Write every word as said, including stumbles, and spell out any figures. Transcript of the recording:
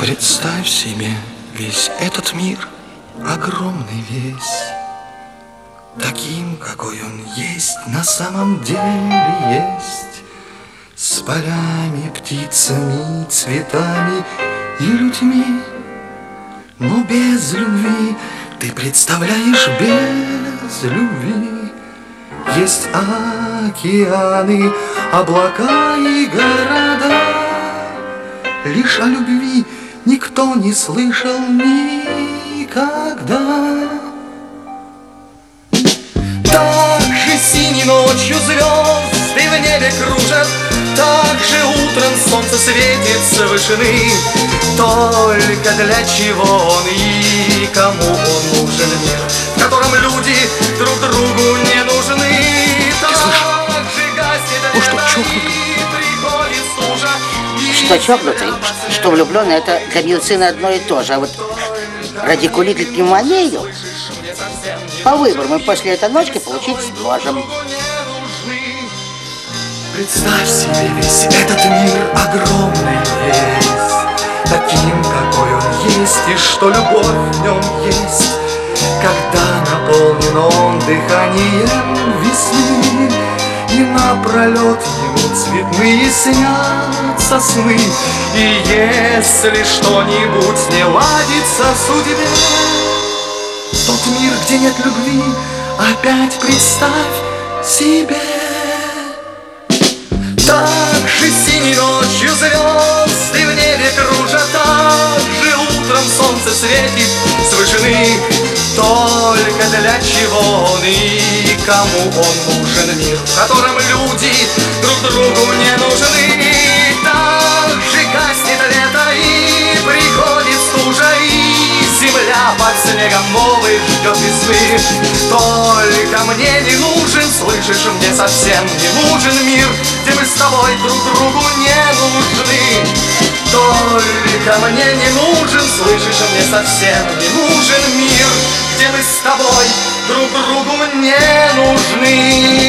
Представь себе весь этот мир, огромный весь, таким, какой он есть, на самом деле есть, с полями, птицами, цветами и людьми. Но без любви, ты представляешь, без любви есть океаны, облака и города. Лишь о любви никто не слышал никогда. Так же синей ночью звезды в небе кружат, так же утром солнце светит с вышины. Только для чего он и кому он нужен мир, в котором люди друг другу не нужны. Так же гаснет лето и приходит стужа. Что чокнутый, что влюбленный, это для медицины одно и то же. А вот радикулит и пневмонию по выбору мы после этой ночки получить сможем. Представь себе весь этот мир огромный весь, таким, какой он есть, и что любовь в нем есть, когда наполнен он дыханием весны, и напролет ему цветные снятся сны. И если что-нибудь не ладится в судьбе, тот мир, где нет любви, опять представь себе. Так же синей ночью звезды в небе кружат, так же утром солнце светит с вышины. Только для чего он и кому он нужен мир, в котором люди друг другу не нужны. Так же гаснет лето и приходит стужа, и земля под снегом новый ждет весны. Только мне не нужен, слышишь, мне совсем не нужен мир, где мы с тобой друг другу не нужны. Только мне не нужен, слышишь, мне совсем не нужен мир, где мы с тобой друг другу не нужны.